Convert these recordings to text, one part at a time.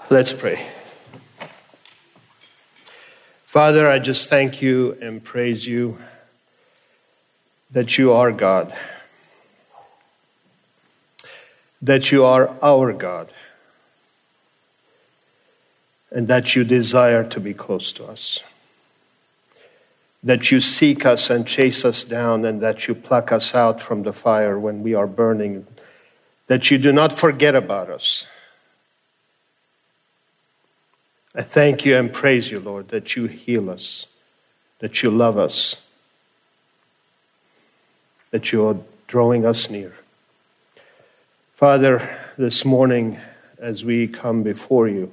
Let's pray. Father, I just thank you and praise you that you are God, that you are our God, and that you desire to be close to us, that you seek us and chase us down, and that you pluck us out from the fire when we are burning, that you do not forget about us. I thank you and praise you, Lord, that you heal us, that you love us, that you are drawing us near. Father, this morning as we come before you,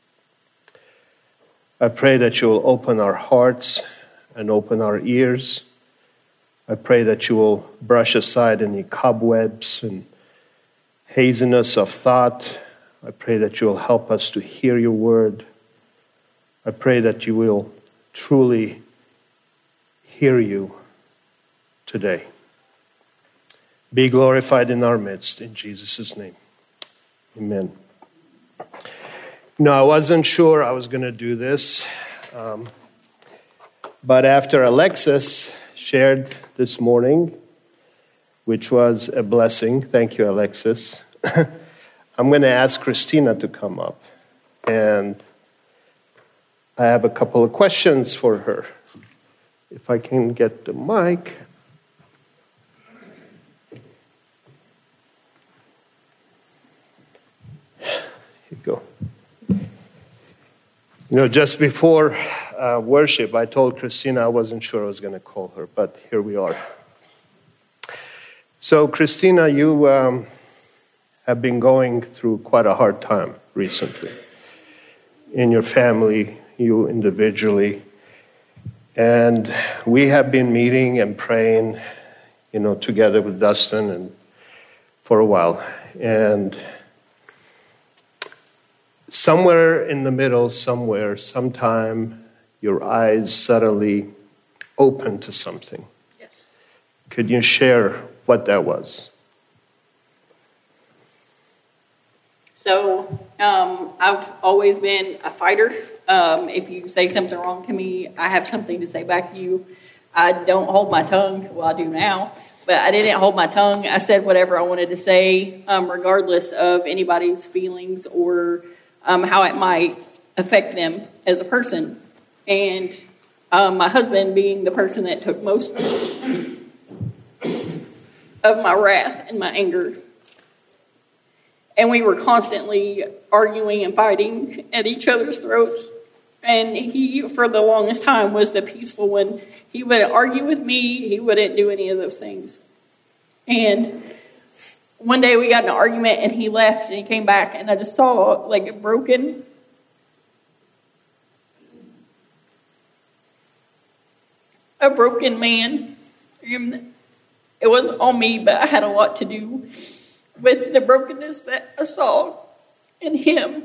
I pray that you will open our hearts and open our ears. I pray that you will brush aside any cobwebs and haziness of thought. I pray that you will help us to hear your word. I pray that you will truly hear you today. Be glorified in our midst, in Jesus' name. Amen. No, I wasn't sure I was going to do this, but after Alexis shared this morning, which was a blessing, thank you, Alexis, I'm going to ask Christina to come up, and I have a couple of questions for her. If I can get the mic. Here you go. Just before worship, I told Christina I wasn't sure I was going to call her, but here we are. So, Christina, you have been going through quite a hard time recently in your family, you individually. And we have been meeting and praying, together with Dustin and for a while. And somewhere in the middle, sometime, your eyes suddenly opened to something. Yes. Could you share what that was? So, I've always been a fighter. If you say something wrong to me, I have something to say back to you. I don't hold my tongue. Well, I do now, but I didn't hold my tongue. I said whatever I wanted to say, regardless of anybody's feelings or how it might affect them as a person. And my husband being the person that took most of my wrath and my anger. And we were constantly arguing and fighting at each other's throats. And he, for the longest time, was the peaceful one. He wouldn't argue with me. He wouldn't do any of those things. And one day we got in an argument, and he left, and he came back, and I just saw, a broken man. It wasn't on me, but I had a lot to do with the brokenness that I saw in him.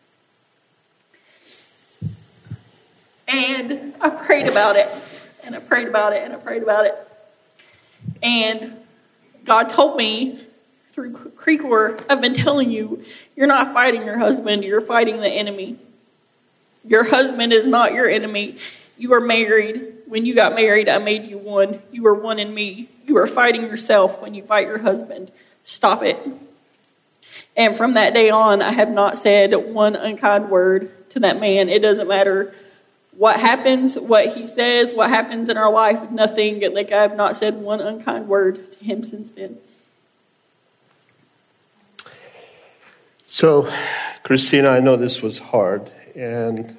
And I prayed about it, and I prayed about it, and I prayed about it. And God told me through Creekor, I've been telling you, you're not fighting your husband, you're fighting the enemy. Your husband is not your enemy. You are married. When you got married, I made you one. You are one in me. You are fighting yourself when you fight your husband. Stop it. And from that day on, I have not said one unkind word to that man. It doesn't matter what happens, what he says, what happens in our life, nothing. I have not said one unkind word to him since then. So, Christina, I know this was hard, and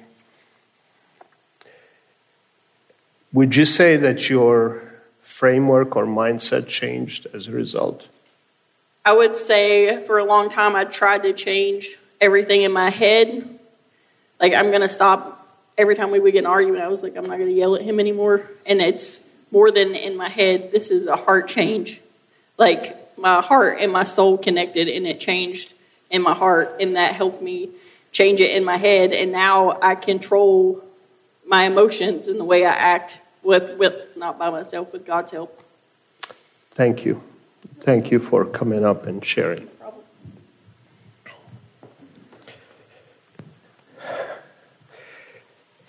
would you say that your framework or mindset changed as a result? I would say for a long time I tried to change everything in my head. I'm going to stop. Every time we would get in an argument, I was like, I'm not going to yell at him anymore. And it's more than in my head. This is a heart change. My heart and my soul connected, and it changed in my heart, and that helped me change it in my head. And now I control my emotions and the way I act with not by myself, with God's help. Thank you. Thank you for coming up and sharing.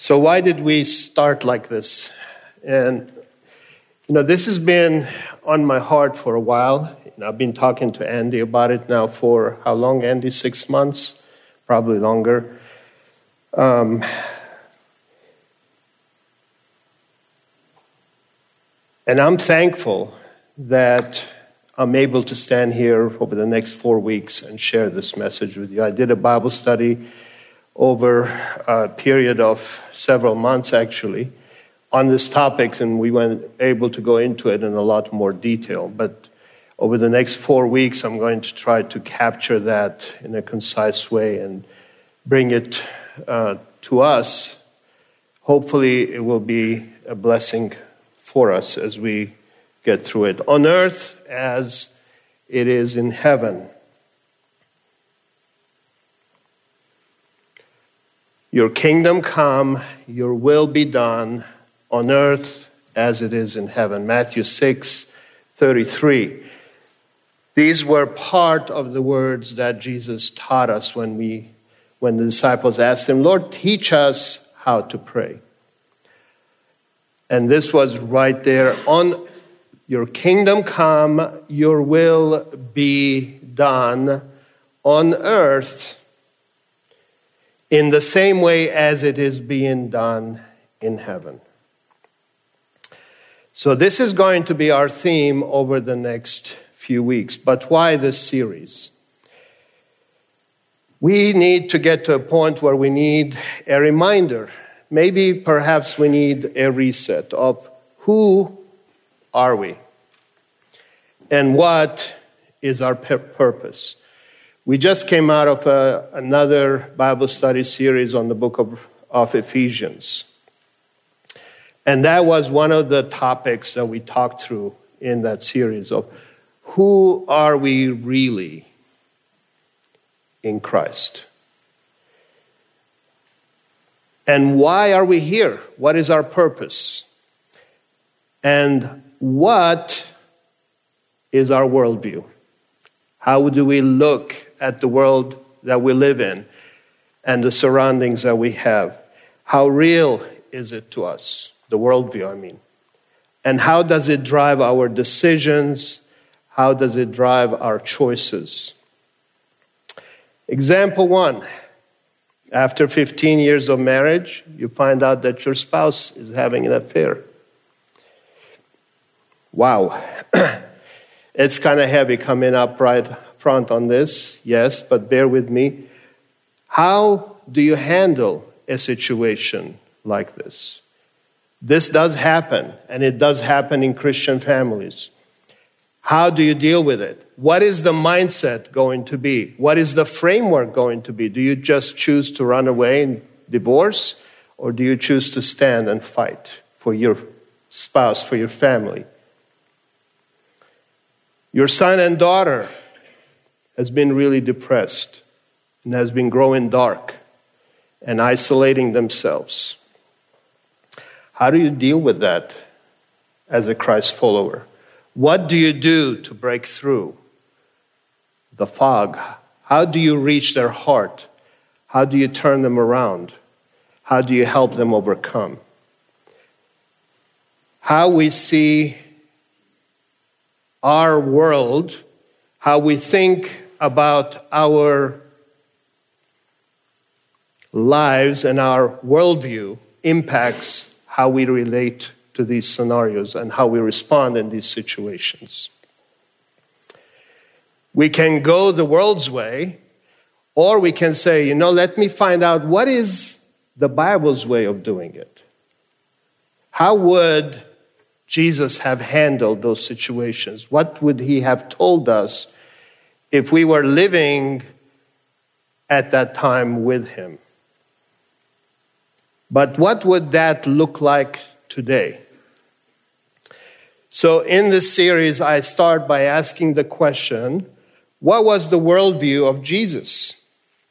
So why did we start like this? And, this has been on my heart for a while. I've been talking to Andy about it now for how long, Andy? 6 months? Probably longer. And I'm thankful that I'm able to stand here over the next 4 weeks and share this message with you. I did a Bible study over a period of several months, actually, on this topic, and we were able to go into it in a lot more detail. But over the next 4 weeks, I'm going to try to capture that in a concise way and bring it to us. Hopefully, it will be a blessing for us as we get through it. On earth as it is in heaven. Your kingdom come, your will be done on earth as it is in heaven. Matthew 6:33. These were part of the words that Jesus taught us when the disciples asked him, Lord, teach us how to pray. And this was right there on your kingdom come, your will be done on earth in the same way as it is being done in heaven. So this is going to be our theme over the next few weeks. But why this series? We need to get to a point where we need a reminder. Maybe perhaps we need a reset of who are we and what is our purpose. We just came out of another Bible study series on the book of Ephesians. And that was one of the topics that we talked through in that series of who are we really in Christ? And why are we here? What is our purpose? And what is our worldview? How do we look at the world that we live in and the surroundings that we have? How real is it to us? The worldview, I mean. And how does it drive our decisions? How does it drive our choices? Example 1. After 15 years of marriage, you find out that your spouse is having an affair. Wow. It's kind of heavy coming up right front on this, yes, but bear with me. How do you handle a situation like this? This does happen, and it does happen in Christian families. How do you deal with it? What is the mindset going to be? What is the framework going to be? Do you just choose to run away and divorce? Or do you choose to stand and fight for your spouse, for your family? Your son and daughter has been really depressed and has been growing dark and isolating themselves. How do you deal with that as a Christ follower? What do you do to break through the fog? How do you reach their heart? How do you turn them around? How do you help them overcome? How we see our world, how we think about our lives and our worldview impacts how we relate to these scenarios and how we respond in these situations. We can go the world's way, or we can say, let me find out what is the Bible's way of doing it. How would Jesus have handled those situations? What would he have told us if we were living at that time with him? But what would that look like today? So in this series, I start by asking the question, what was the worldview of Jesus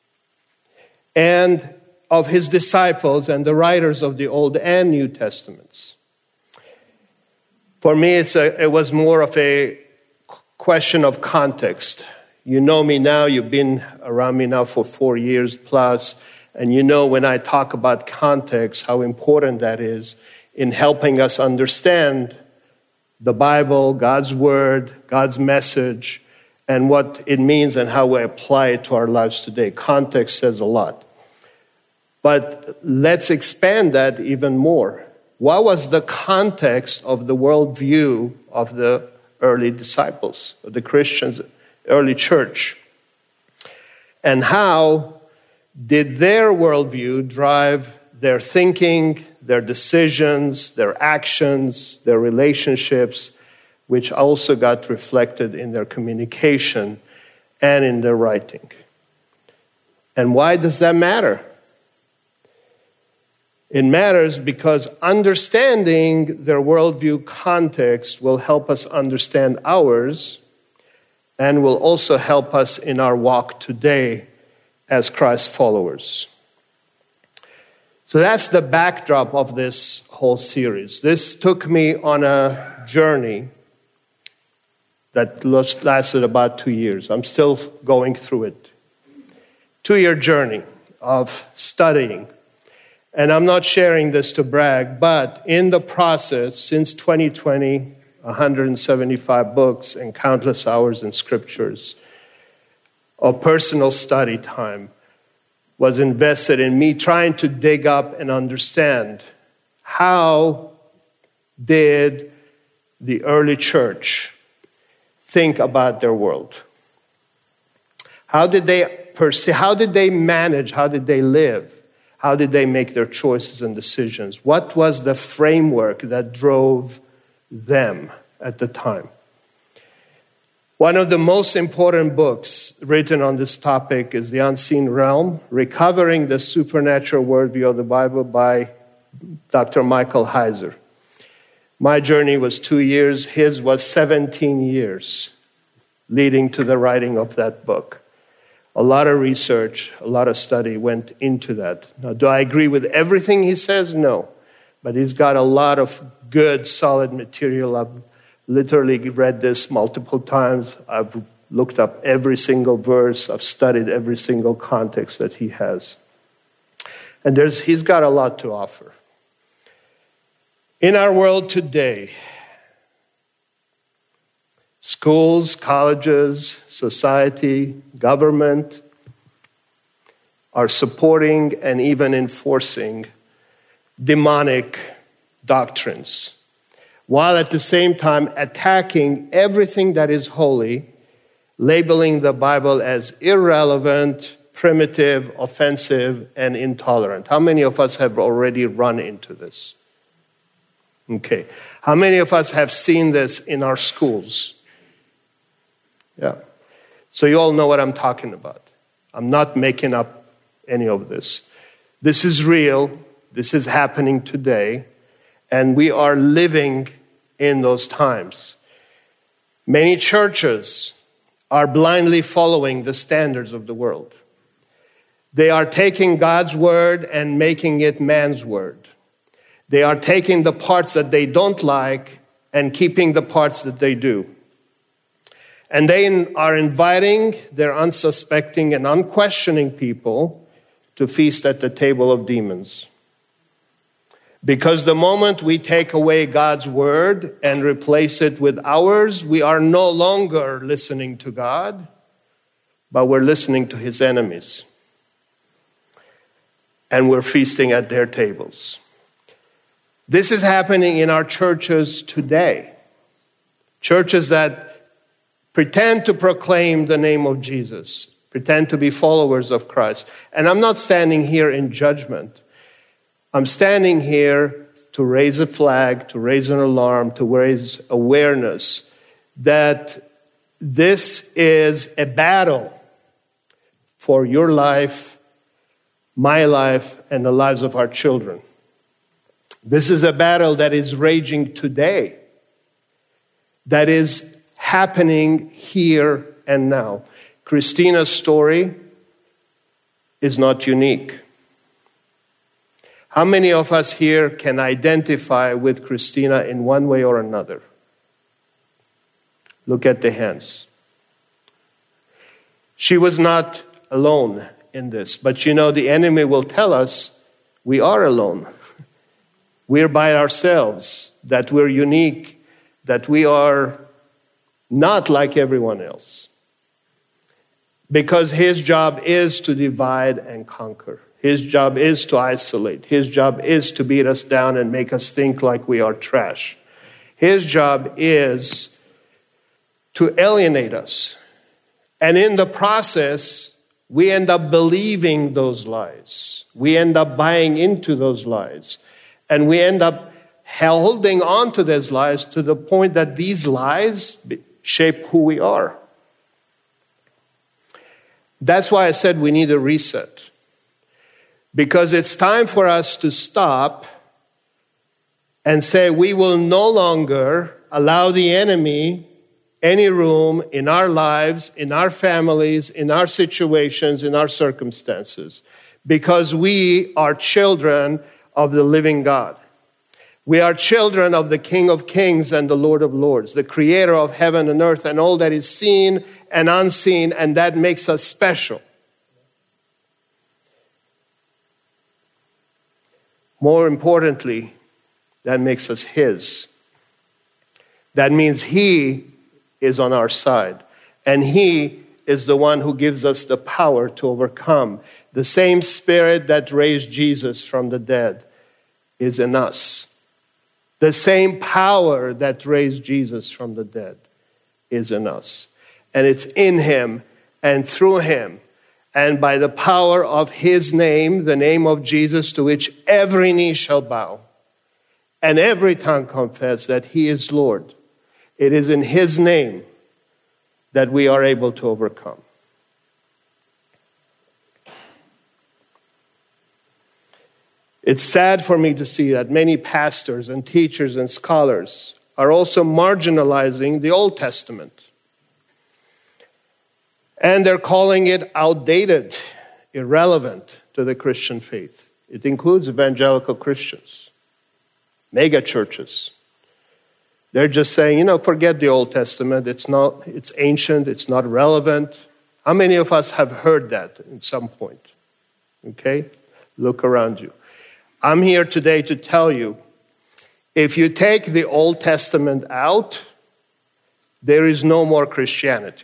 and of his disciples and the writers of the Old and New Testaments? For me, it was more of a question of context. You know me now, you've been around me now for 4 years plus, And you know, when I talk about context, how important that is in helping us understand the Bible, God's Word, God's message, and what it means and how we apply it to our lives today. Context says a lot. But let's expand that even more. What was the context of the worldview of the early disciples, of the Christians, early church? And how did their worldview drive their thinking, their decisions, their actions, their relationships, which also got reflected in their communication and in their writing? And why does that matter? It matters because understanding their worldview context will help us understand ours and will also help us in our walk today as Christ followers. So that's the backdrop of this whole series. This took me on a journey that lasted about 2 years. I'm still going through it. 2-year journey of studying. And I'm not sharing this to brag, but in the process, since 2020, 175 books and countless hours in scriptures of personal study time was invested in me trying to dig up and understand how did the early church think about their world? How did they perceive? How did they manage? How did they live? How did they make their choices and decisions? What was the framework that drove them at the time? One of the most important books written on this topic is The Unseen Realm, Recovering the Supernatural Worldview of the Bible by Dr. Michael Heiser. My journey was 2 years. His was 17 years leading to the writing of that book. A lot of research, a lot of study went into that. Now, do I agree with everything he says? No. But he's got a lot of good, solid material. I've literally read this multiple times. I've looked up every single verse. I've studied every single context that he has. And he's got a lot to offer. In our world today, schools, colleges, society, government are supporting and even enforcing demonic doctrines, while at the same time attacking everything that is holy, labeling the Bible as irrelevant, primitive, offensive, and intolerant. How many of us have already run into this? Okay. How many of us have seen this in our schools? Yeah. So you all know what I'm talking about. I'm not making up any of this. This is real. This is happening today. And we are living in those times. Many churches are blindly following the standards of the world. They are taking God's word and making it man's word. They are taking the parts that they don't like and keeping the parts that they do. And they are inviting their unsuspecting and unquestioning people to feast at the table of demons. Because the moment we take away God's word and replace it with ours, we are no longer listening to God, but we're listening to his enemies. And we're feasting at their tables. This is happening in our churches today. Churches that pretend to proclaim the name of Jesus, pretend to be followers of Christ. And I'm not standing here in judgment. I'm standing here to raise a flag, to raise an alarm, to raise awareness that this is a battle for your life, my life, and the lives of our children. This is a battle that is raging today, that is happening here and now. Christina's story is not unique. How many of us here can identify with Christina in one way or another? Look at the hands. She was not alone in this. But you know, the enemy will tell us we are alone. We're by ourselves, that we're unique, that we are not like everyone else. Because his job is to divide and conquer. His job is to isolate. His job is to beat us down and make us think like we are trash. His job is to alienate us. And in the process, we end up believing those lies. We end up buying into those lies. And we end up holding on to those lies to the point that these lies shape who we are. That's why I said we need a reset. Because it's time for us to stop and say we will no longer allow the enemy any room in our lives, in our families, in our situations, in our circumstances. Because we are children of the living God. We are children of the King of Kings and the Lord of Lords, the creator of heaven and earth and all that is seen and unseen, and that makes us special. More importantly, that makes us his. That means he is on our side, and he is the one who gives us the power to overcome. The same Spirit that raised Jesus from the dead is in us. The same power that raised Jesus from the dead is in us. And it's in him and through him and by the power of his name, the name of Jesus, to which every knee shall bow and every tongue confess that he is Lord. It is in his name that we are able to overcome. It's sad for me to see that many pastors and teachers and scholars are also marginalizing the Old Testament. And they're calling it outdated, irrelevant to the Christian faith. It includes evangelical Christians, mega churches. They're just saying, forget the Old Testament. It's ancient, it's not relevant. How many of us have heard that at some point? Okay? Look around you. I'm here today to tell you, if you take the Old Testament out, there is no more Christianity.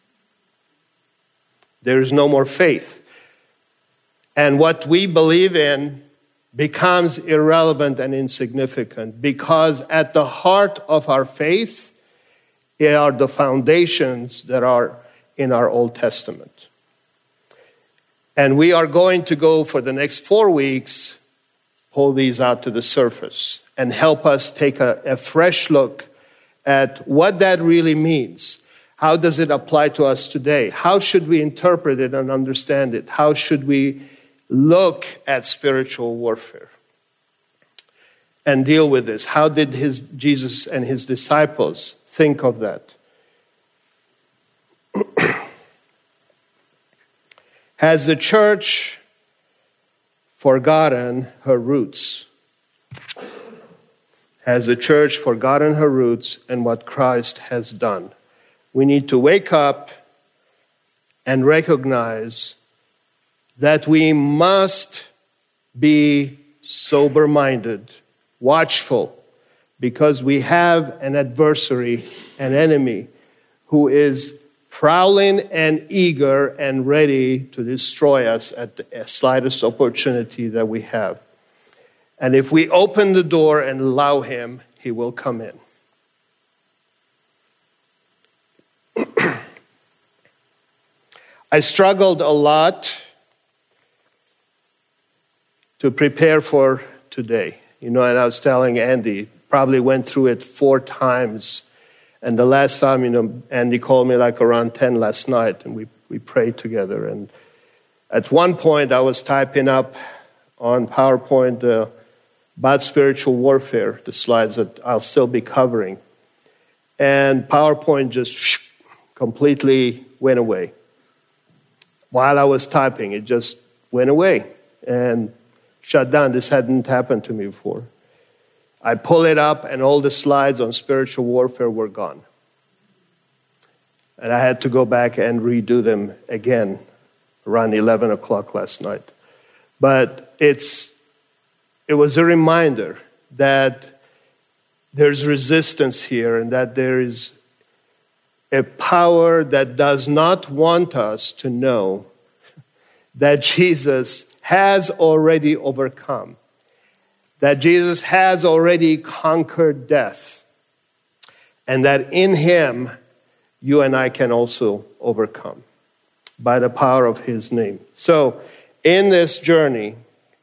There is no more faith. And what we believe in becomes irrelevant and insignificant, because at the heart of our faith are the foundations that are in our Old Testament. And we are going to go for the next 4 weeks, pull these out to the surface and help us take a fresh look at what that really means. How does it apply to us today? How should we interpret it and understand it? How should we look at spiritual warfare and deal with this? How did Jesus and his disciples think of that? Has the church forgotten her roots? Has the church forgotten her roots and what Christ has done? We need to wake up and recognize that we must be sober-minded, watchful, because we have an adversary, an enemy, who is prowling and eager and ready to destroy us at the slightest opportunity that we have. And if we open the door and allow him, he will come in. I struggled a lot to prepare for today. And I was telling Andy, probably went through it 4 times. And the last time, Andy called me like around 10 last night, and we prayed together. And at one point, I was typing up on PowerPoint about spiritual warfare, the slides that I'll still be covering. And PowerPoint just completely went away. While I was typing, it just went away and shut down. This hadn't happened to me before. I pull it up, and all the slides on spiritual warfare were gone. And I had to go back and redo them again around 11 o'clock last night. But it was a reminder that there's resistance here and that there is a power that does not want us to know that Jesus has already overcome, that Jesus has already conquered death, and that in him you and I can also overcome by the power of his name. So in this journey,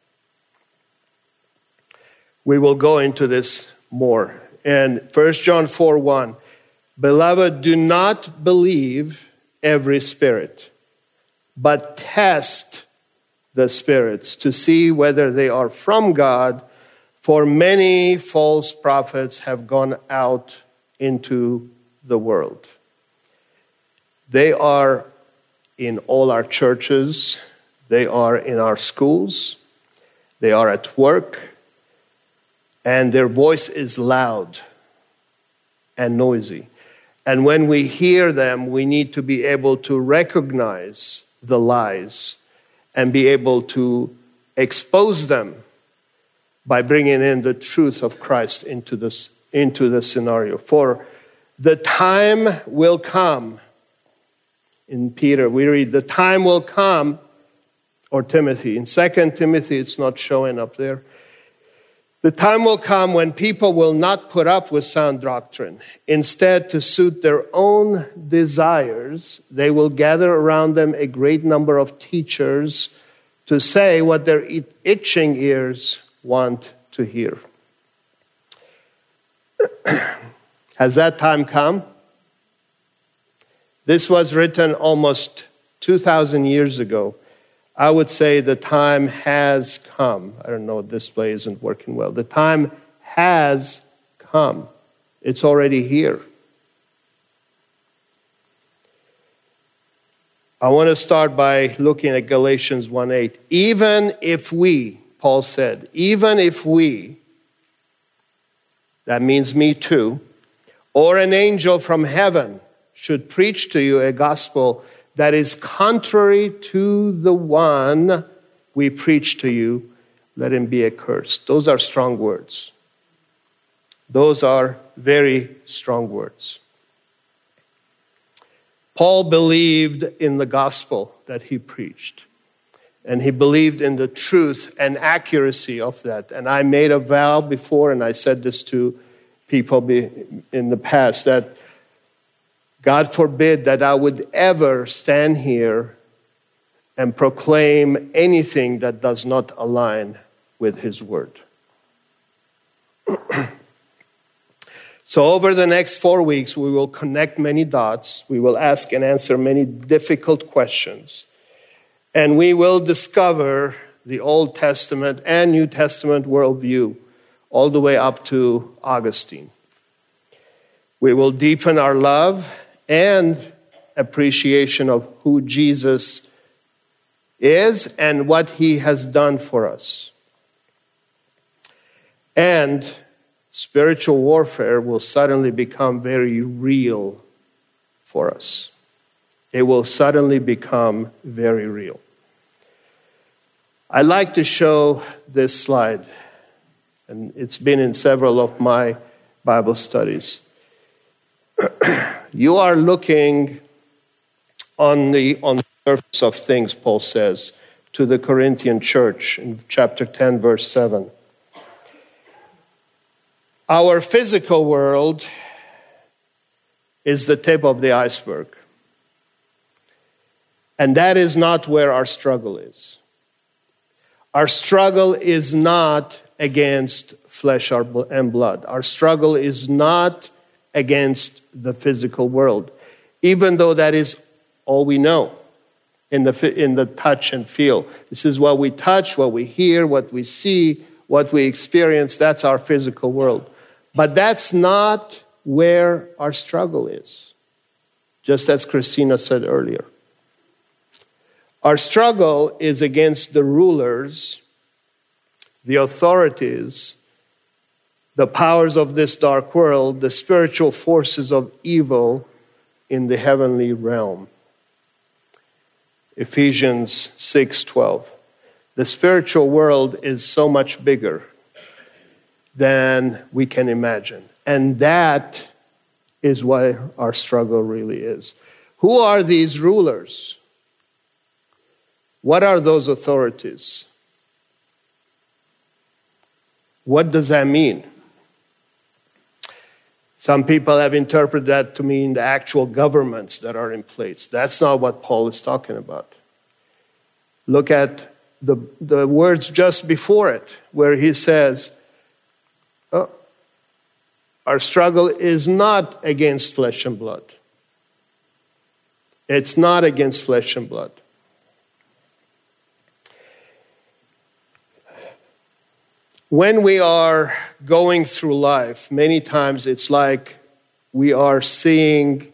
we will go into this more. And 1 John 4:1, beloved, do not believe every spirit, but test the spirits to see whether they are from God, for many false prophets have gone out into the world. They are in all our churches, they are in our schools, they are at work, and their voice is loud and noisy. And when we hear them, we need to be able to recognize the lies and be able to expose them by bringing in the truth of Christ into the scenario. For the time will come, in Peter we read, the time will come, or Timothy, in 2 Timothy, it's not showing up there. The time will come when people will not put up with sound doctrine. Instead, to suit their own desires, they will gather around them a great number of teachers to say what their itching ears want to hear. Has that time come? This was written almost 2,000 years ago. I would say the time has come. I don't know, display isn't working well. The time has come. It's already here. I want to start by looking at Galatians 1:8. Even if we, Paul said, even if we, that means me too, or an angel from heaven should preach to you a gospel that is contrary to the one we preach to you, let him be accursed. Those are strong words. Those are very strong words. Paul believed in the gospel that he preached, and he believed in the truth and accuracy of that. And I made a vow before, and I said this to people in the past, that God forbid that I would ever stand here and proclaim anything that does not align with his word. So over the next 4 weeks, we will connect many dots. We will ask and answer many difficult questions. And we will discover the Old Testament and New Testament worldview all the way up to Augustine. We will deepen our love and appreciation of who Jesus is and what he has done for us. And spiritual warfare will suddenly become very real for us. It will suddenly become very real. I like to show this slide, and it's been in several of my Bible studies. You are looking on the surface of things, Paul says, to the Corinthian church in chapter 10, verse 7. Our physical world is the tip of the iceberg. And that is not where our struggle is. Our struggle is not against flesh and blood. Our struggle is not against the physical world, even though that is all we know in the touch and feel. This is what we touch, what we hear, what we see, what we experience. That's our physical world. But that's not where our struggle is, just as Christina said earlier. Our struggle is against the rulers, the authorities, the powers of this dark world, the spiritual forces of evil in the heavenly realm. Ephesians 6:12. The spiritual world is so much bigger than we can imagine. And that is what our struggle really is. Who are these rulers? What are those authorities? What does that mean? Some people have interpreted that to mean the actual governments that are in place. That's not what Paul is talking about. Look at the words just before it, where he says, our struggle is not against flesh and blood. It's not against flesh and blood. When we are going through life, many times it's like we are seeing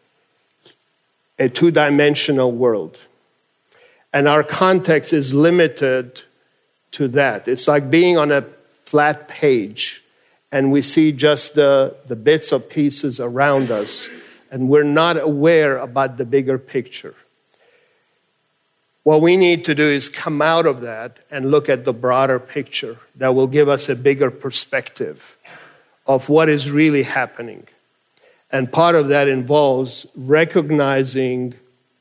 a two-dimensional world. And our context is limited to that. It's like being on a flat page and we see just the bits of pieces around us and we're not aware about the bigger picture. What we need to do is come out of that and look at the broader picture that will give us a bigger perspective of what is really happening. And part of that involves recognizing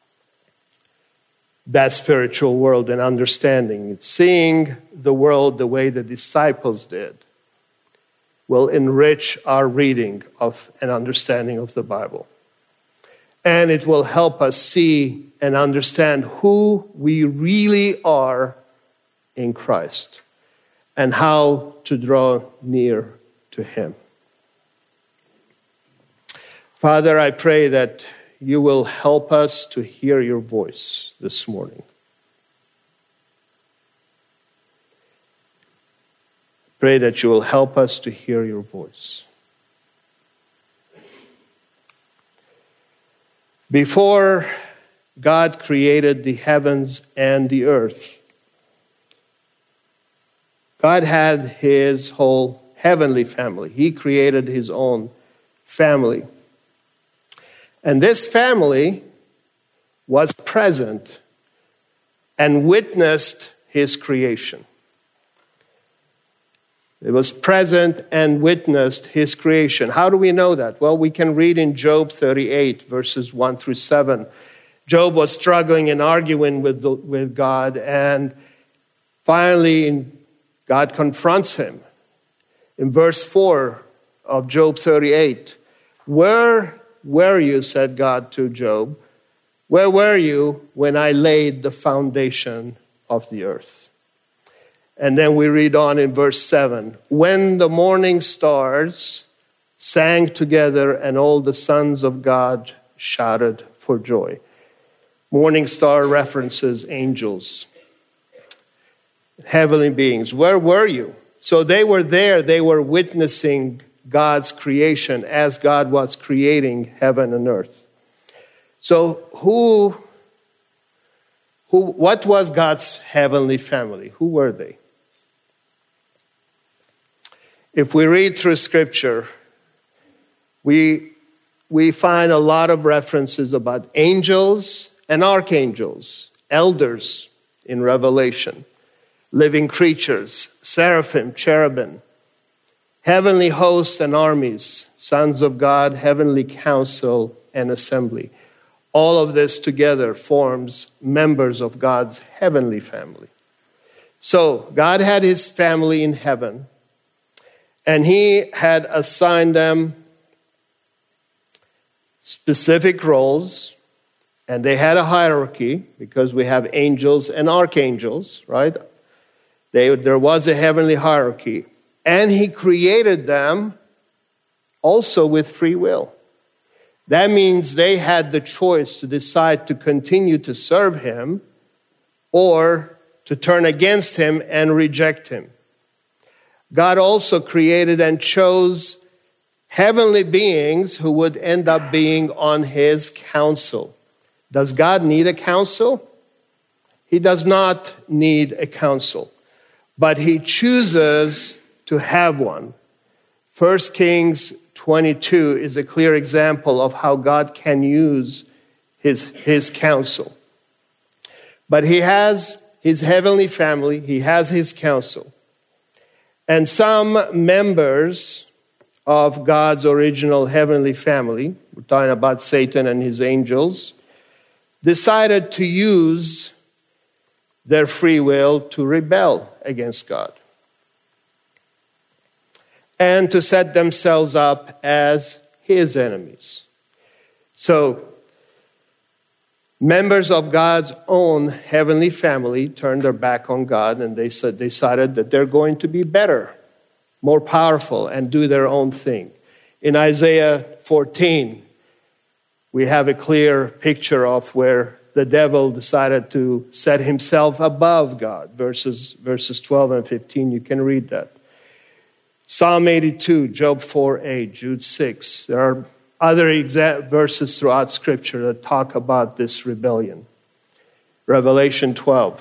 that spiritual world and understanding it. Seeing the world the way the disciples did will enrich our reading of and understanding of the Bible. And it will help us see and understand who we really are in Christ and how to draw near to Him. Father, I pray that you will help us to hear your voice this morning. Pray that you will help us to hear your voice. Before God created the heavens and the earth, God had his whole heavenly family. He created his own family. And this family was present and witnessed his creation. It was present and witnessed his creation. How do we know that? Well, we can read in Job 38, verses 1 through 7. Job was struggling and arguing with God, and finally God confronts him. In verse 4 of Job 38, "Where were you," said God to Job, "where were you when I laid the foundation of the earth?" And then we read on in verse 7, "When the morning stars sang together and all the sons of God shouted for joy." Morning star references angels, heavenly beings. Where were you? So they were there. They were witnessing God's creation as God was creating heaven and earth. So what was God's heavenly family? Who were they? If we read through Scripture, we find a lot of references about angels and archangels, elders in Revelation, living creatures, seraphim, cherubim, heavenly hosts and armies, sons of God, heavenly council and assembly. All of this together forms members of God's heavenly family. So God had his family in heaven, and he had assigned them specific roles, and they had a hierarchy because we have angels and archangels, right? There was a heavenly hierarchy. And he created them also with free will. That means they had the choice to decide to continue to serve him or to turn against him and reject him. God also created and chose heavenly beings who would end up being on his council. Does God need a council? He does not need a council, but he chooses to have one. 1 Kings 22 is a clear example of how God can use his counsel. But he has his heavenly family. He has his council. And some members of God's original heavenly family, we're talking about Satan and his angels, decided to use their free will to rebel against God and to set themselves up as his enemies. So, members of God's own heavenly family turned their back on God, and they decided that they're going to be better, more powerful, and do their own thing. In Isaiah 14, we have a clear picture of where the devil decided to set himself above God. Verses 12 and 15, you can read that. Psalm 82, Job 4:8, Jude 6. There are other verses throughout Scripture that talk about this rebellion. Revelation 12.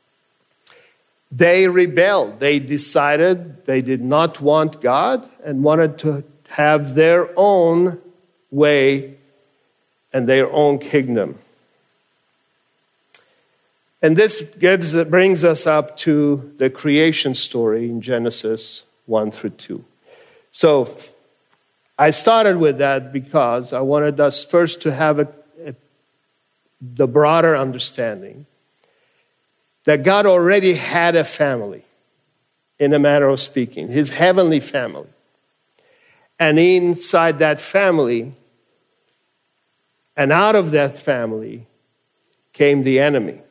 They rebelled. They decided they did not want God and wanted to have their own way and their own kingdom. And this brings us up to the creation story in Genesis 1 through 2. So I started with that because I wanted us first to have the broader understanding that God already had a family, in a manner of speaking, his heavenly family. And inside that family, and out of that family, came the enemy.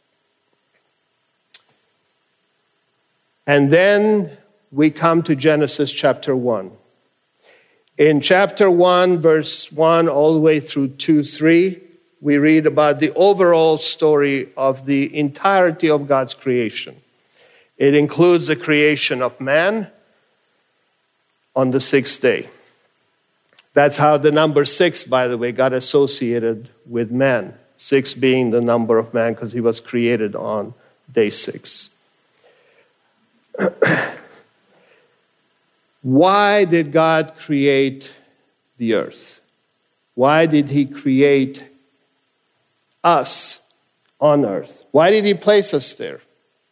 And then we come to Genesis chapter 1. In chapter 1, verse 1, all the way through 2-3, we read about the overall story of the entirety of God's creation. It includes the creation of man on the sixth day. That's how the number 6, by the way, got associated with man. 6 being the number of man because he was created on day 6. Why did God create the earth? Why did he create us on earth? Why did he place us there?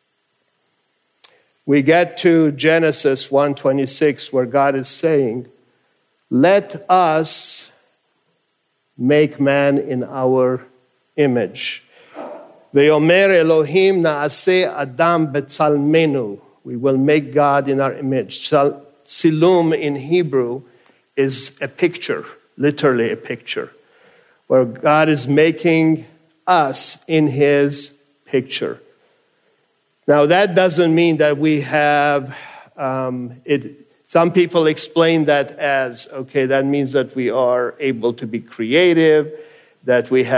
We get to Genesis 1:26 where God is saying, let us make man in our image. Ve'omer Elohim na'aseh Adam betzalmenu. We will make God in our image. Silum in Hebrew is a picture, literally a picture, where God is making us in his picture. Now, that doesn't mean that we have Some people explain that as, okay, that means that we are able to be creative, that we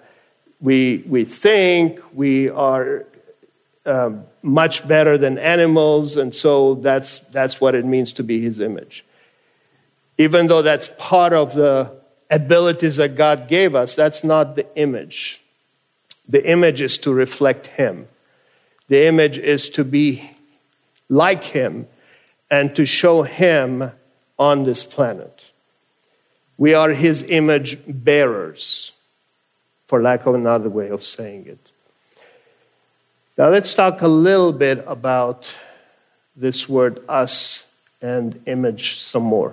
think, we are much better than animals, and so that's what it means to be his image. Even though that's part of the abilities that God gave us, that's not the image. The image is to reflect him. The image is to be like him and to show him on this planet. We are his image bearers, for lack of another way of saying it. Now let's talk a little bit about this word us and image some more.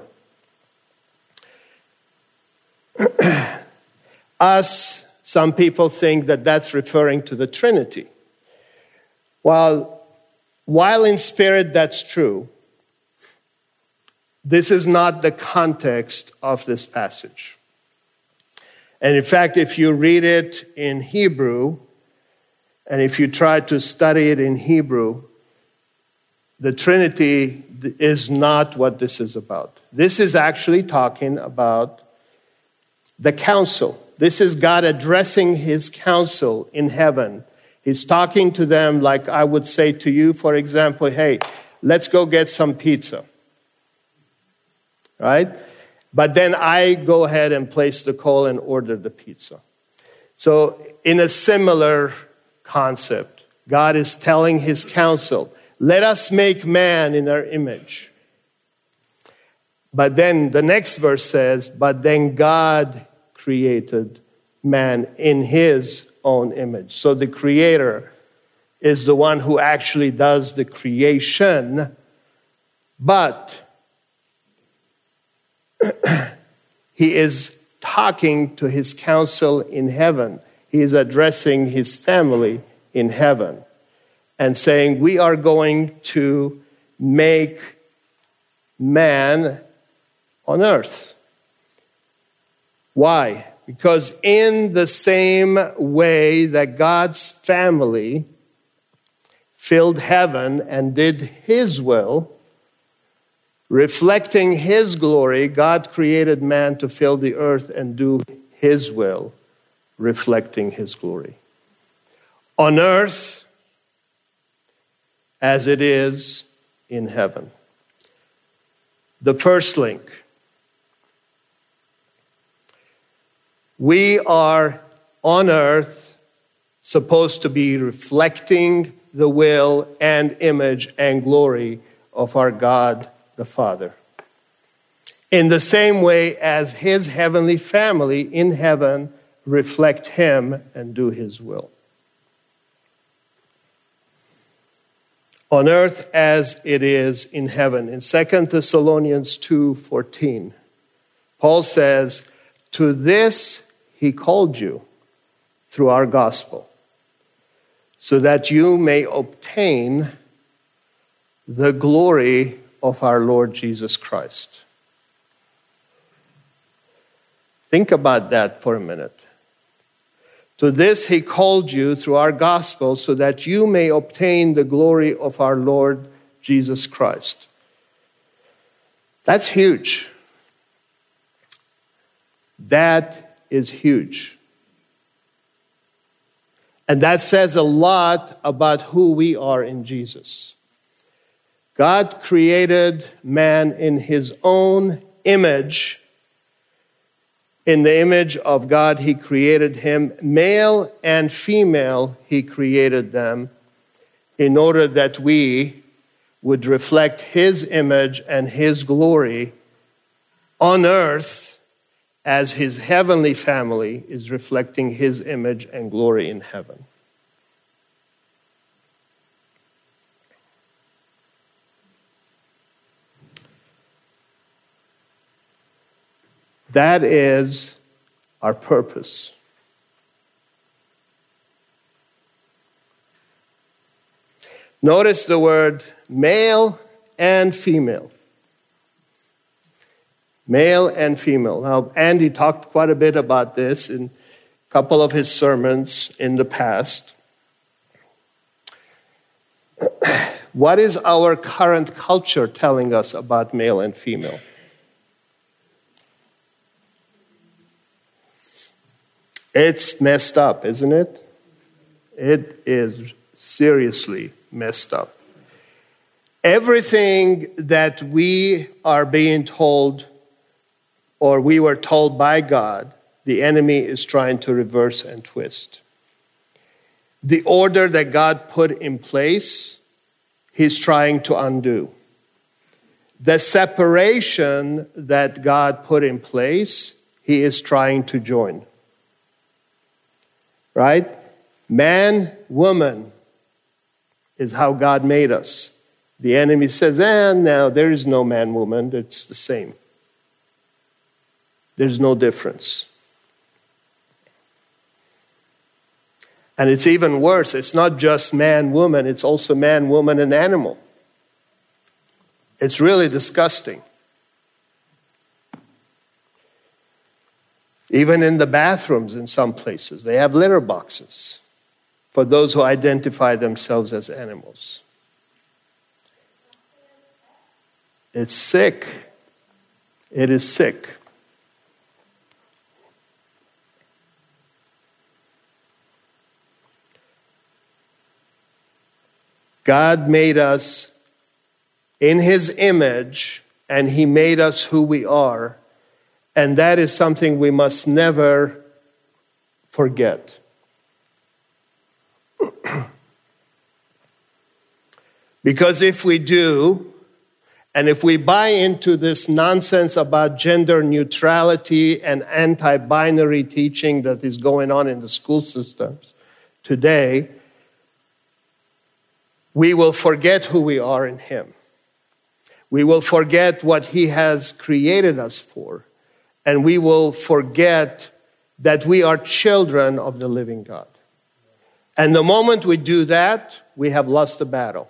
Us, some people think that that's referring to the Trinity. While in spirit that's true, this is not the context of this passage. And in fact, if you read it in Hebrew, and if you try to study it in Hebrew, the Trinity is not what this is about. This is actually talking about the council. This is God addressing his council in heaven. He's talking to them like I would say to you, for example, hey, let's go get some pizza. Right? But then I go ahead and place the call and order the pizza. So in a similar concept, God is telling his council, let us make man in our image. But then the next verse says, but then God created man in his own image. So the Creator is the one who actually does the creation, but he is talking to his council in heaven. He is addressing his family in heaven and saying, we are going to make man on earth. Why? Because in the same way that God's family filled heaven and did his will, reflecting his glory, God created man to fill the earth and do his will, reflecting his glory. On earth, as it is in heaven. The first link. We are on earth supposed to be reflecting the will and image and glory of our God the Father. In the same way as his heavenly family in heaven reflect him and do his will. On earth as it is in heaven. In 2 Thessalonians 2:14, Paul says, to this he called you through our gospel, so that you may obtain the glory of our Lord Jesus Christ. Think about that for a minute. To this he called you through our gospel, so that you may obtain the glory of our Lord Jesus Christ. That's huge. That is huge. And that says a lot about who we are in Jesus. God created man in his own image. In the image of God, he created him. Male and female, he created them in order that we would reflect his image and his glory on earth as his heavenly family is reflecting his image and glory in heaven. That is our purpose. Notice the word male and female. Male and female. Now, Andy talked quite a bit about this in a couple of his sermons in the past. What is our current culture telling us about male and female? It's messed up, isn't it? It is seriously messed up. Everything that we are being told, or we were told by God, the enemy is trying to reverse and twist. The order that God put in place, he's trying to undo. The separation that God put in place, he is trying to join. Right? Man, woman is how God made us. The enemy says, no, there is no man, woman. It's the same. There's no difference. And it's even worse. It's not just man, woman. It's also man, woman, and animal. It's really disgusting. Even in the bathrooms in some places, they have litter boxes for those who identify themselves as animals. It's sick. It is sick. God made us in his image, and he made us who we are. And that is something we must never forget. Because if we do, And if we buy into this nonsense about gender neutrality and anti-binary teaching that is going on in the school systems today, we will forget who we are in Him. We will forget what He has created us for. And we will forget that we are children of the living God. And the moment we do that, we have lost the battle.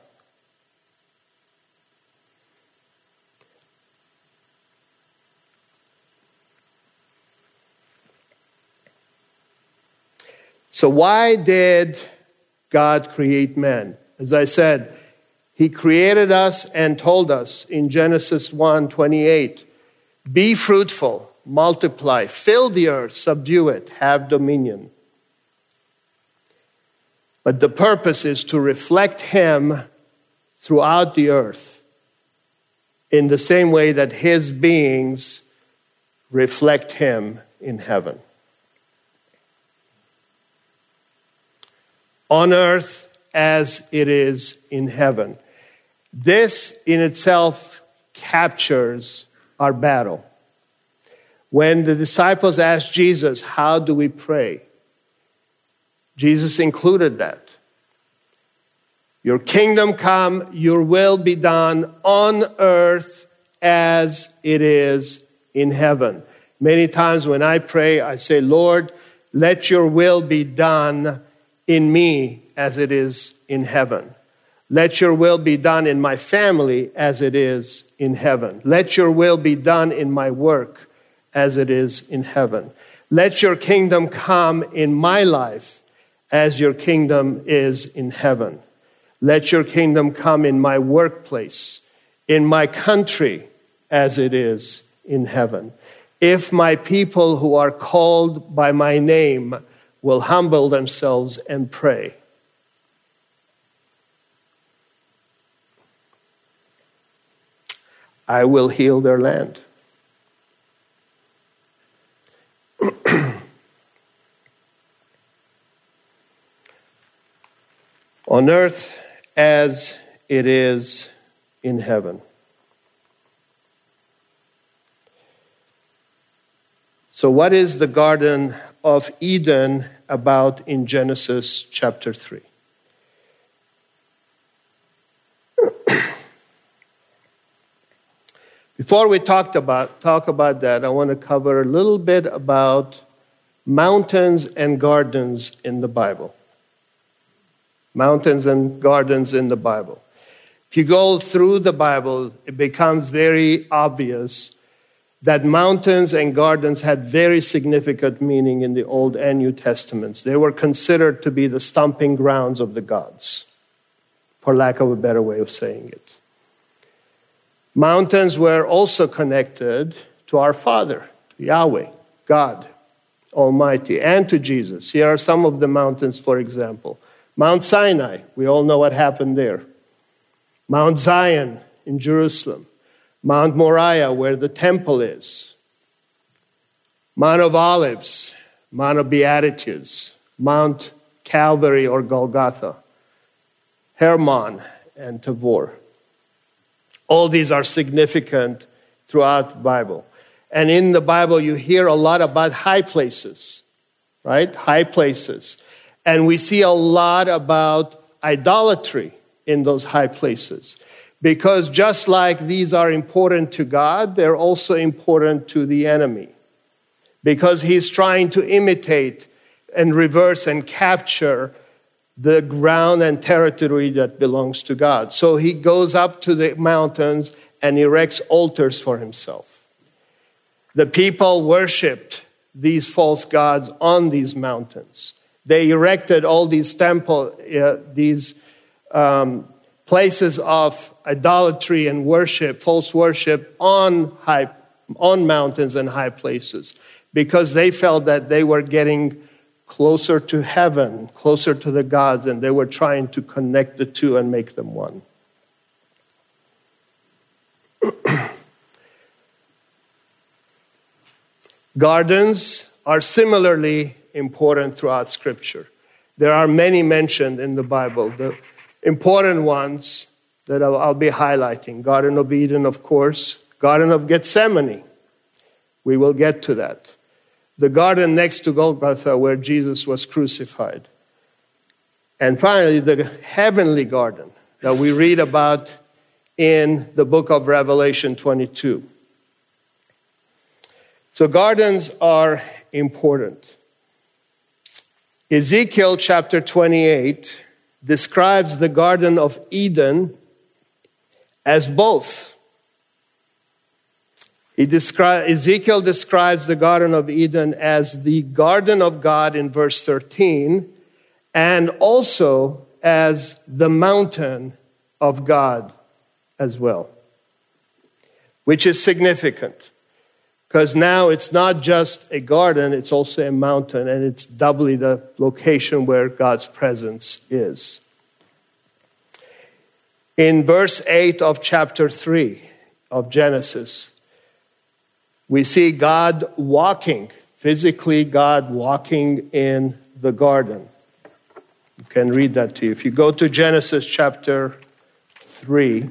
So why did God create man? As I said, He created us and told us in Genesis 1:28, be fruitful, multiply, fill the earth, subdue it, have dominion. But the purpose is to reflect Him throughout the earth in the same way that His beings reflect Him in heaven. On earth as it is in heaven. This in itself captures our battle. When the disciples asked Jesus, how do we pray? Jesus included that. Your kingdom come, your will be done on earth as it is in heaven. Many times when I pray, I say, Lord, let your will be done in me as it is in heaven. Let your will be done in my family as it is in heaven. Let your will be done in my work as it is in heaven. Let your kingdom come in my life as your kingdom is in heaven. Let your kingdom come in my workplace, in my country as it is in heaven. If my people who are called by my name will humble themselves and pray. I will heal their land. On earth as it is in heaven. So what is the Garden of Eden about in Genesis chapter 3? Before we talk about that, I want to cover a little bit about mountains and gardens in the Bible. Mountains and gardens in the Bible. If you go through the Bible, it becomes very obvious that mountains and gardens had very significant meaning in the Old and New Testaments. They were considered to be the stomping grounds of the gods, for lack of a better way of saying it. Mountains were also connected to our Father, to Yahweh, God Almighty, and to Jesus. Here are some of the mountains, for example. Mount Sinai, we all know what happened there. Mount Zion in Jerusalem. Mount Moriah, where the temple is. Mount of Olives, Mount of Beatitudes, Mount Calvary or Golgotha, Hermon and Tabor. All these are significant throughout the Bible. And in the Bible, you hear a lot about high places, right? High places. And we see a lot about idolatry in those high places. Because just like these are important to God, they're also important to the enemy. Because he's trying to imitate and reverse and capture the ground and territory that belongs to God. So he goes up to the mountains and erects altars for himself. The people worshipped these false gods on these mountains. They erected all these places of idolatry and worship, false worship on mountains and high places, because they felt that they were getting closer to heaven, closer to the gods, and they were trying to connect the two and make them one. Gardens are similarly important throughout Scripture. There are many mentioned in the Bible. The important ones that I'll be highlighting. Garden of Eden, of course. Garden of Gethsemane. We will get to that. The garden next to Golgotha where Jesus was crucified. And finally, the heavenly garden that we read about in the book of Revelation 22. So gardens are important. Ezekiel chapter 28 describes the Garden of Eden as both. Ezekiel describes the Garden of Eden as the garden of God in verse 13, and also as the mountain of God as well, which is significant because now it's not just a garden, it's also a mountain, and it's doubly the location where God's presence is. In verse 8 of chapter 3 of Genesis, we see God walking, physically God walking in the garden. You can read that to you. If you go to Genesis chapter 3,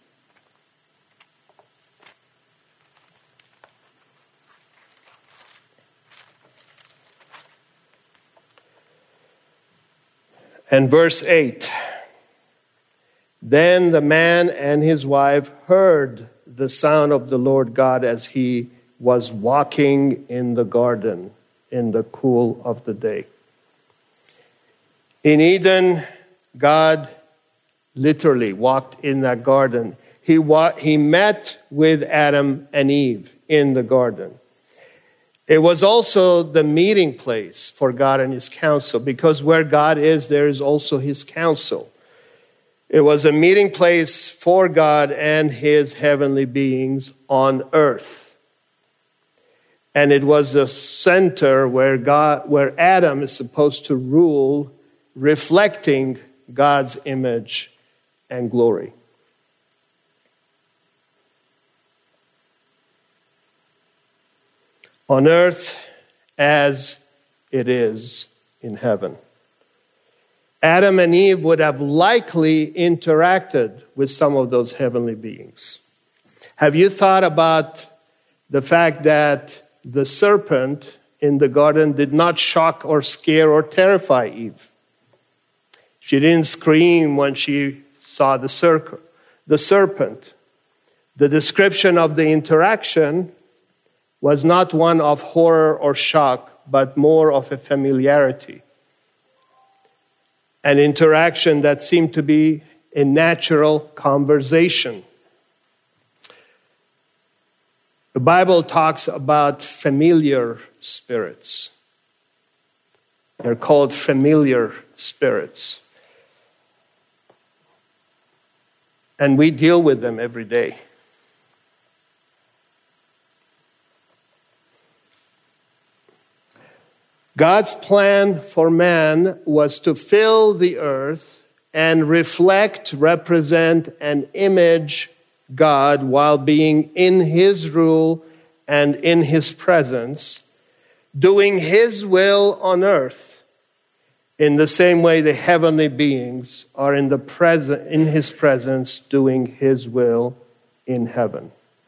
and verse 8, then the man and his wife heard the sound of the Lord God as he was walking in the garden in the cool of the day. In Eden, God literally walked in that garden. He met with Adam and Eve in the garden. It was also the meeting place for God and his counsel, because where God is, there is also his counsel. It was a meeting place for God and his heavenly beings on earth. And it was a center where Adam is supposed to rule, reflecting God's image and glory. On earth as it is in heaven. Adam and Eve would have likely interacted with some of those heavenly beings. Have you thought about the fact that the serpent in the garden did not shock or scare or terrify Eve? She didn't scream when she saw the serpent. The description of the interaction was not one of horror or shock, but more of a familiarity. An interaction that seemed to be a natural conversation. The Bible talks about familiar spirits. They're called familiar spirits. And we deal with them every day. God's plan for man was to fill the earth and represent, and image God while being in his rule and in his presence, doing his will on earth in the same way the heavenly beings are in his presence doing his will in heaven.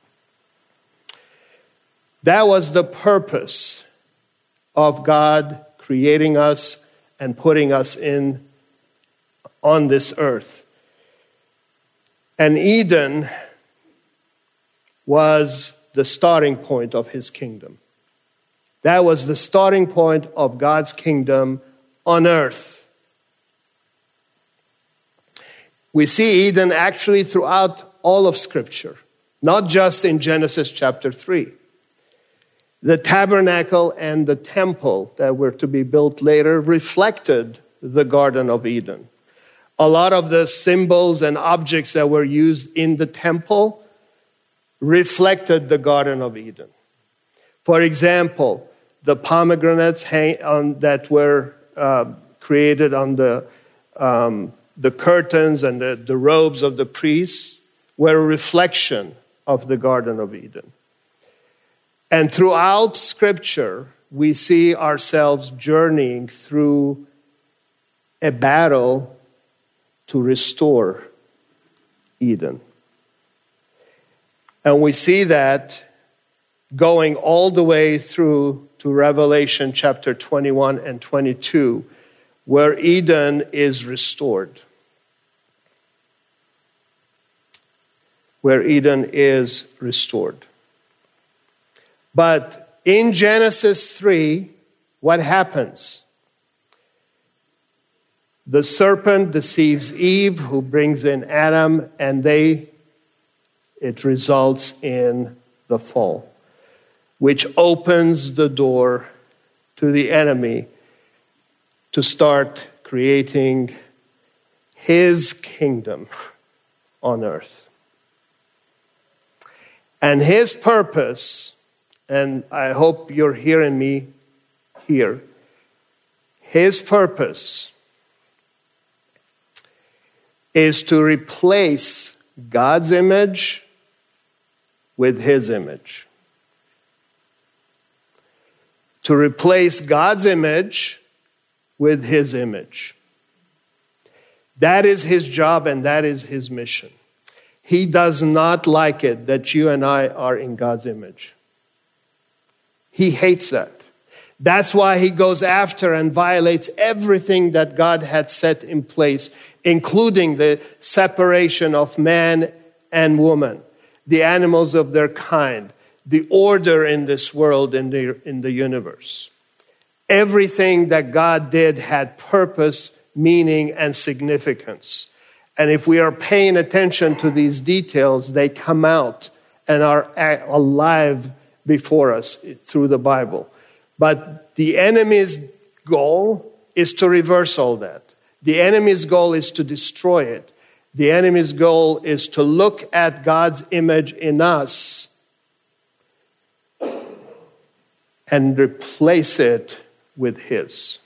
That was the purpose of God creating us and putting us on this earth. And Eden was the starting point of his kingdom. That was the starting point of God's kingdom on earth. We see Eden actually throughout all of Scripture, not just in Genesis chapter 3. The tabernacle and the temple that were to be built later reflected the Garden of Eden. A lot of the symbols and objects that were used in the temple reflected the Garden of Eden. For example, the pomegranates that were created on the curtains and the robes of the priests were a reflection of the Garden of Eden. And throughout Scripture, we see ourselves journeying through a battle to restore Eden. And we see that going all the way through to Revelation chapter 21 and 22, where Eden is restored. Where Eden is restored. But in Genesis 3, what happens? The serpent deceives Eve, who brings in Adam, and it results in the fall, which opens the door to the enemy to start creating his kingdom on earth. And his purpose, and I hope you're hearing me here, his purpose is to replace God's image with his image. To replace God's image with his image. That is his job and that is his mission. He does not like it that you and I are in God's image. He hates that. That's why he goes after and violates everything that God had set in place, including the separation of man and woman, the animals of their kind, the order in this world, in the universe. Everything that God did had purpose, meaning, and significance. And if we are paying attention to these details, they come out and are alive before us through the Bible. But the enemy's goal is to reverse all that. The enemy's goal is to destroy it. The enemy's goal is to look at God's image in us and replace it with his.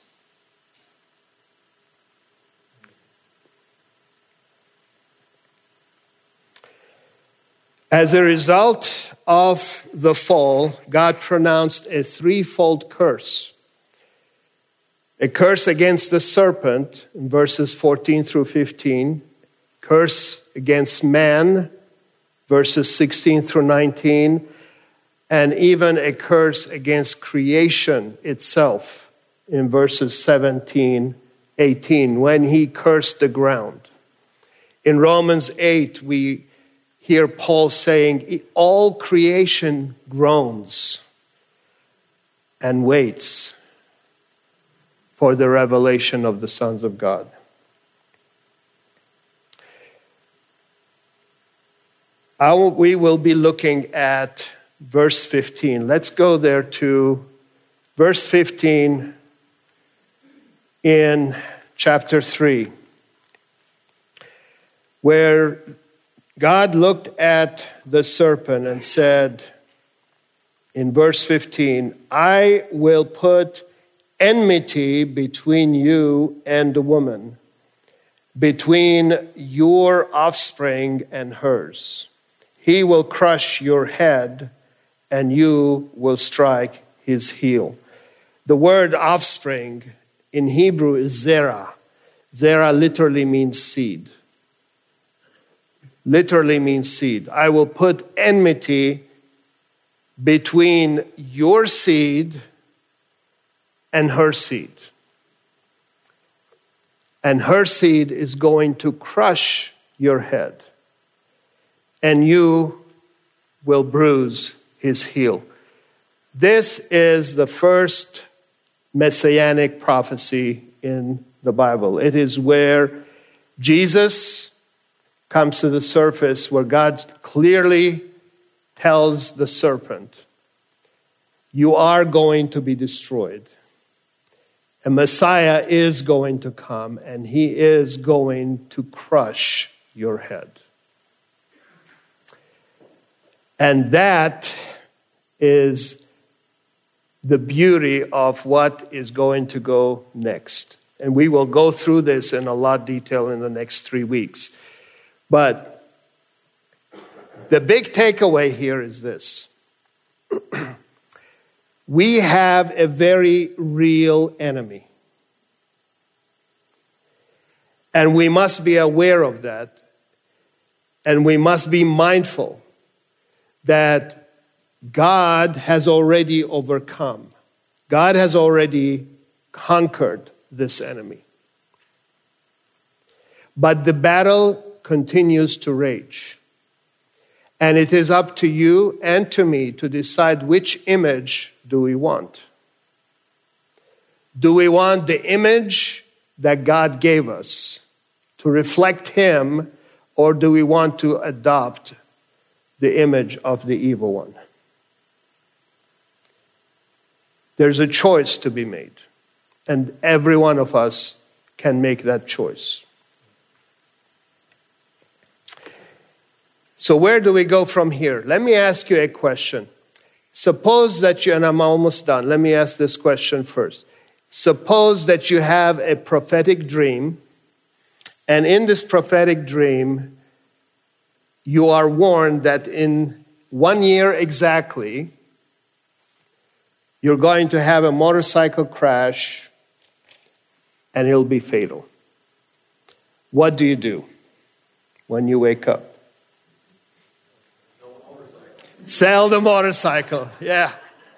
As a result of the fall, God pronounced a threefold curse. A curse against the serpent in verses 14 through 15. Curse against man, verses 16 through 19. And even a curse against creation itself in verses 17, 18, when he cursed the ground. In Romans 8, we hear Paul saying, all creation groans and waits for the revelation of the sons of God. We will be looking at verse 15. Let's go there to verse 15 in chapter 3, where God looked at the serpent and said, in verse 15, I will put enmity between you and the woman, between your offspring and hers. He will crush your head, and you will strike his heel. The word offspring in Hebrew is zerah. Zerah literally means seed. Literally means seed. I will put enmity between your seed and her seed. And her seed is going to crush your head, and you will bruise his heel. This is the first messianic prophecy in the Bible. It is where Jesus comes to the surface, where God clearly tells the serpent, you are going to be destroyed. A Messiah is going to come, and he is going to crush your head. And that is the beauty of what is going to go next. And we will go through this in a lot of detail in the next 3 weeks. But the big takeaway here is this. We have a very real enemy. And we must be aware of that. And we must be mindful that God has already overcome. God has already conquered this enemy. But the battle continues to rage. And it is up to you and to me to decide which image do we want. Do we want the image that God gave us to reflect Him, or do we want to adopt the image of the evil one? There's a choice to be made, and every one of us can make that choice. So where do we go from here? Let me ask you a question. Suppose that you, and I'm almost done. Let me ask this question first. Suppose that you have a prophetic dream, and in this prophetic dream, you are warned that in 1 year exactly, you're going to have a motorcycle crash, and it'll be fatal. What do you do when you wake up? Sell the motorcycle, yeah.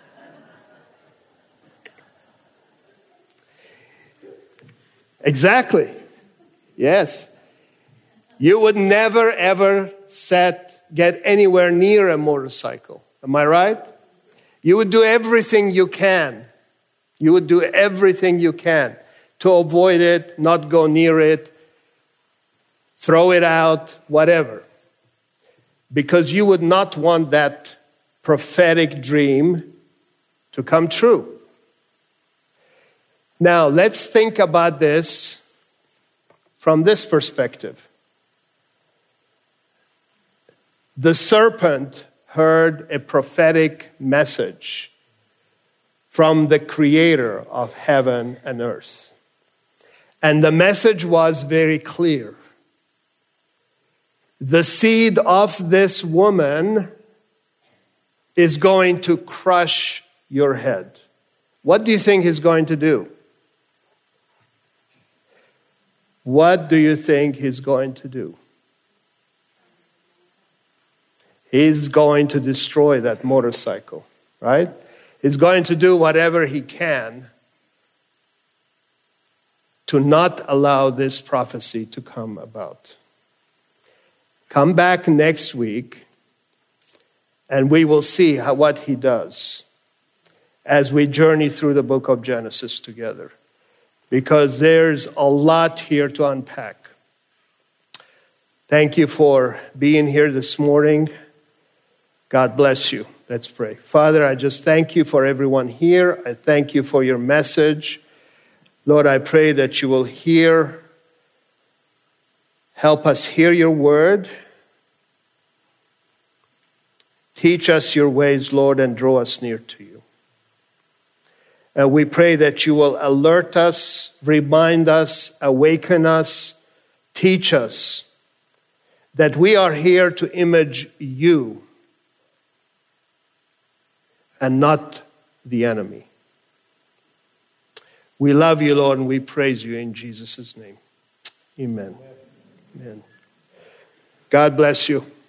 Exactly. Yes. You would never, ever get anywhere near a motorcycle. Am I right? You would do everything you can. You would do everything you can to avoid it, not go near it, throw it out, whatever. Because you would not want that prophetic dream to come true. Now, let's think about this from this perspective. The serpent heard a prophetic message from the Creator of heaven and earth. And the message was very clear. The seed of this woman is going to crush your head. What do you think he's going to do? What do you think he's going to do? He's going to destroy that motorcycle, right? He's going to do whatever he can to not allow this prophecy to come about. Come back next week, and we will see what he does as we journey through the book of Genesis together. Because there's a lot here to unpack. Thank you for being here this morning. God bless you. Let's pray. Father, I just thank you for everyone here. I thank you for your message. Lord, I pray that you will help us hear your word. Teach us your ways, Lord, and draw us near to you. And we pray that you will alert us, remind us, awaken us, teach us that we are here to image you and not the enemy. We love you, Lord, and we praise you in Jesus' name. Amen. Amen. God bless you.